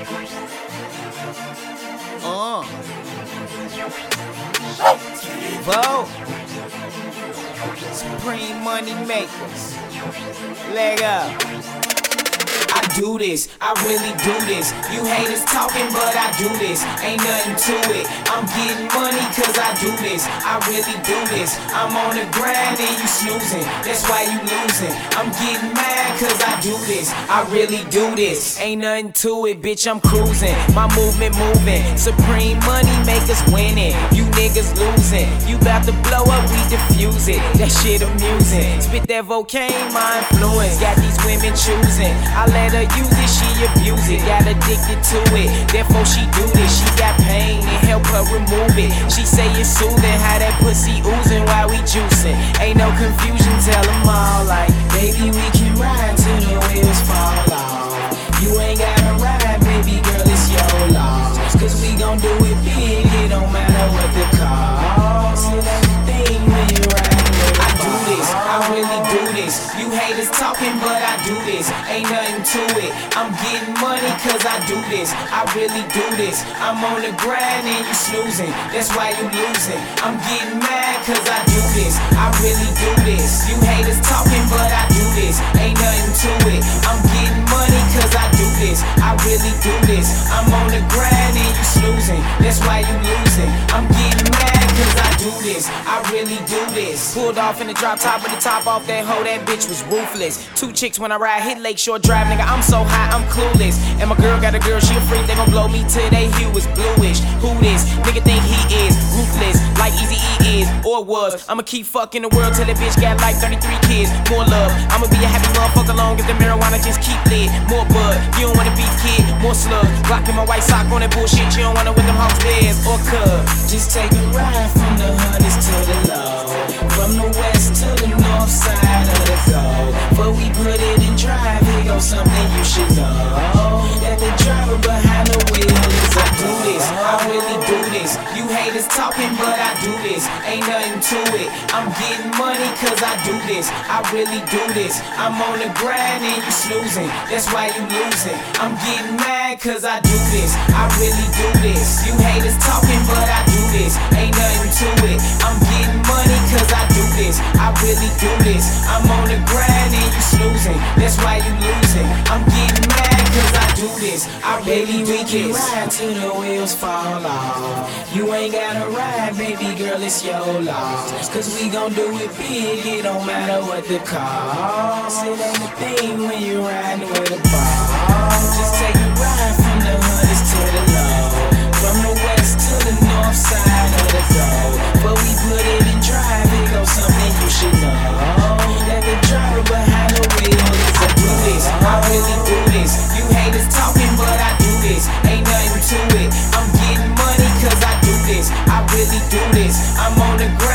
Vote. Supreme money makers. Leg up. I do this, I really do this. You haters talking, but I do this. Ain't nothing to it. I'm getting money cause I do this. I really do this. I'm on the grind and you snoozing. That's why you losing. I'm getting mad cause I do this. I really do this. Ain't nothing to it, bitch, I'm cruising. My movement moving. Supreme money makers winning. You niggas losing. You bout to blow up, we diffuse it. That shit amusing. Spit that Vocaine, my influence. Got these women choosing. I let her use it, she abuse it. Got addicted to it, therefore she do this. She got pain and help her remove it. She say it's soothing, how that pussy oozing while we juicing. Ain't no confusion, tell them all like, baby, we can ride till the wheels fall off. You ain't gotta ride, baby girl, it's your loss. Cause we gon' do it big, it don't matter what the cost. It ain't the thing when you ride. I do this, I really do this. You haters talking, but I do this. Ain't nothing to it. I'm getting money cause I do this. I really do this. I'm on the grind and you snoozing. That's why you losing. I'm getting mad cause I do this. I really do this. You haters talking, but I do this. Ain't nothing to it. I'm getting money cause I do this. I really do this. I'm on the grind and you snoozing. That's why you losing. I'm getting mad cause I do this. I really do this. Pulled off in the drop top with the top off that hoe. That bitch was ruthless. 2 chicks when I ride, hit Lakeshore Drive, nigga. I'm so high, I'm clueless. And my girl got a girl, she a freak. They gon' blow me till they hue is bluish. Who this? Nigga think he is ruthless, like Eazy-E is or was. I'ma keep fucking the world till that bitch got like 33 kids. More love. I'ma be a happy motherfucker long as the marijuana just keep lit. More bud. You don't wanna be kid. More slug. Rockin' my white sock on that bullshit. You don't wanna with them Hawks bears or cub. Just take a ride from the hoodies to the low. From the west to the north side of the globe. But we put it in drive, here goes something you should know. That the driver behind the wheel is I do this, I really do this. You haters talking, but I do this. Ain't nothing to it. I'm getting money cause I do this. I really do this. I'm on the grind and you snoozing. That's why you losing. I'm getting mad cause I do this. I really do this. You haters talking, but I do this. Ain't nothing to it. I'm getting money cause I do this. I really do this. I'm on the grind and you snoozing. That's why you losing. I'm getting mad cause I do this. I really do this. Ride till the wheels fall off. You ain't gotta ride, baby girl, it's your loss. Cause we gon' do it big, it don't matter what the cost. It ain't a thing when you riding with a boss. Just take a ride from the hoodies to the low. From the west to the north side of the globe. But we put it in drive, it goes something you should know. That the driver behind the wheel is I do this, I really do this. You haters talking, but I do this. Ain't nothing to it. I'm getting money cause I do this. I really do this. I'm on the ground.